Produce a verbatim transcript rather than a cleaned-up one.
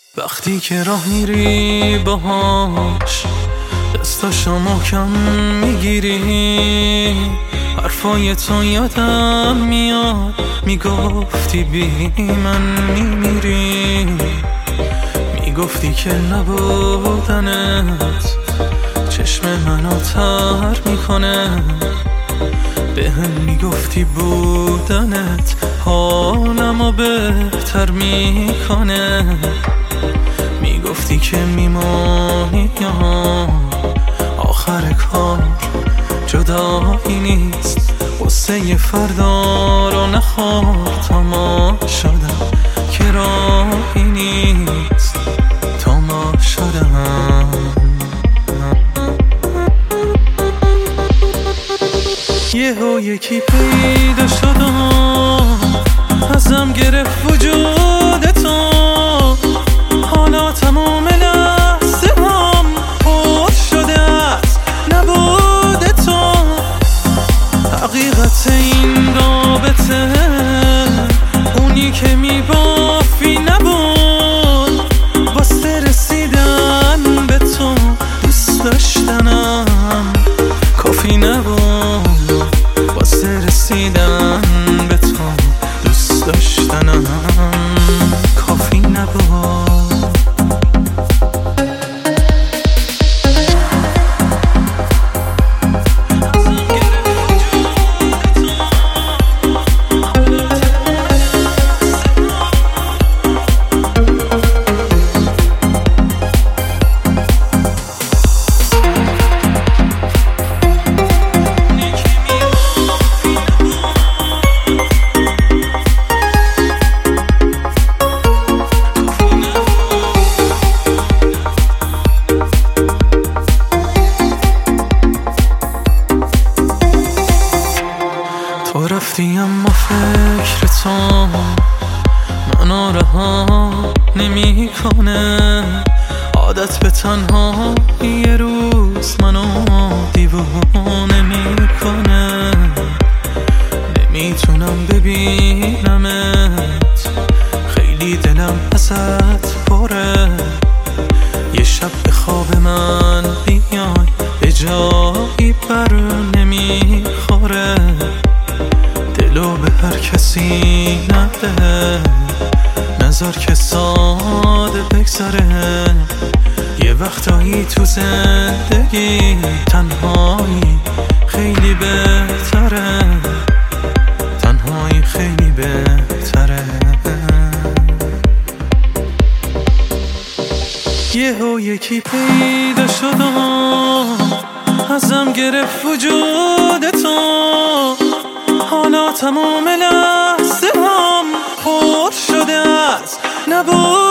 وقتی که راه میری باهاش دستاشو محکم میگیری، حرفای تو یادم میاد، میگفتی بی من میمیری، میگفتی که نبودنت چشم منو تر میکنه، به هم میگفتی بودنت حالمو بهتر میکنه، میگفتی که میمانی یا آخر کار جدایی نیست، قصه فردا رو نخور تا ما شدم که راهی نیست، تا ما شدم. یه و یکی پیدا شدم، ازم گرفت وجود تو، حالا تمام لحظه هم پر شده از نبود تو، حقیقت این رابطه اونی که میبافی نبود، واسه رسیدن به تو دوست داشتنم کافی نبود، واسه رسیدن به تو دوست داشتنم کافی نبود. تو رفتی اما فکر تو منو رها نمی کنه، عادت به تنها یه روز منو دیوانه میکنه، نمیتونم ببینمت خیلی دلم ازت پره، یه شب به خواب من بیای به جایی بر نمیخوره، دلو به هر کسی نده، نظر که ساده بگذره، یه وقتایی تو زندگی تنهایی خیلی بهتره، تنهایی خیلی بهتره. یه و یکی پیدا شدم، ازم گرفت وجود تو، حالا تمام لحظه هم پر شده از نبود